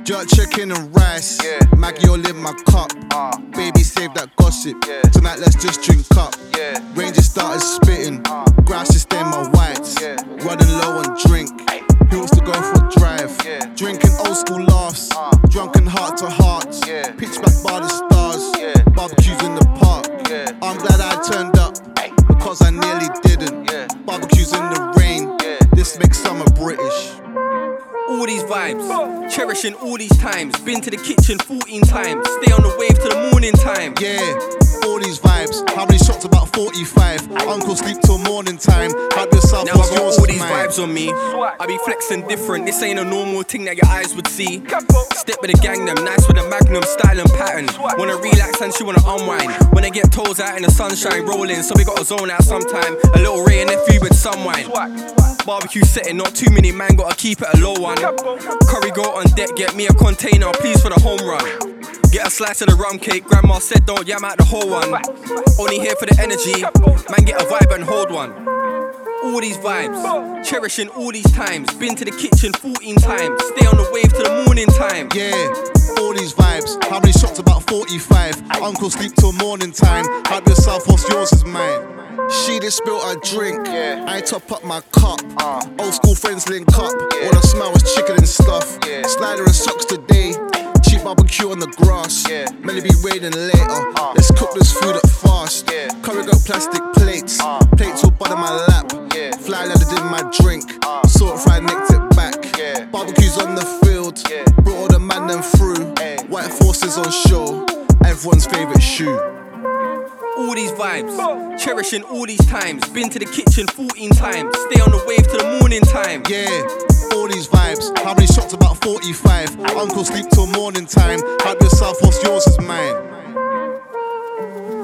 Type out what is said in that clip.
Jerk chicken and rice. Maggie all in my cup. Baby, save that gossip. Tonight let's just drink up. Rangers started spitting. Grass to stain my whites. Running low on drink. Who wants to go for a drive? Drinking old school laughs. Drunken heart to heart. Pitch back by the stars. Barbecues in the park. I'm glad I turned up because I nearly didn't. Barbecues in the rain. This makes summer British. All these vibes, cherishing all these times. Been to the kitchen 14 times. Stay on the wave till the morning time. All these vibes. How many shots? About 45. Uncle sleep till morning time. Help yourself. Now I got all these vibes on me. I be flexing different. This ain't a normal thing that your eyes would see. Step with the gang them, nice with the magnum style and pattern. Wanna relax and she wanna unwind. When I get toes out in the sunshine rolling, so we gotta zone out sometime. A little Ray and Effie with some wine. Barbecue setting, not too many man, gotta keep it a low one. Curry go on deck, get me a container, please for the home run. Get a slice of the rum cake, grandma said don't yam out the whole one. Only here for the energy, man get a vibe and hold one. All these vibes, cherishing all these times. Been to the kitchen 14 times, stay on the wave till the morning time. All these vibes, how many shots? About 45. Uncle sleep till morning time. Help yourself, what's yours is mine. She just spilled a drink, I top up my cup. Old school friends link up, all I smell was chicken and stuff. Slider and socks today, cheap barbecue on the grass. Melly be waiting later, let's cook this food up fast. Curry got plastic plates, plates all butter my lap. Fly ladder in my drink, salt fry nicked it back. Barbecues on the field, brought all the man them through. White forces on show, everyone's favourite shoe. All these vibes, cherishing all these times. Been to the kitchen 14 times, stay on the wave till the morning time. All these vibes, how many shots? About 45. Uncle sleep till morning time. Help yourself, what's yours is mine.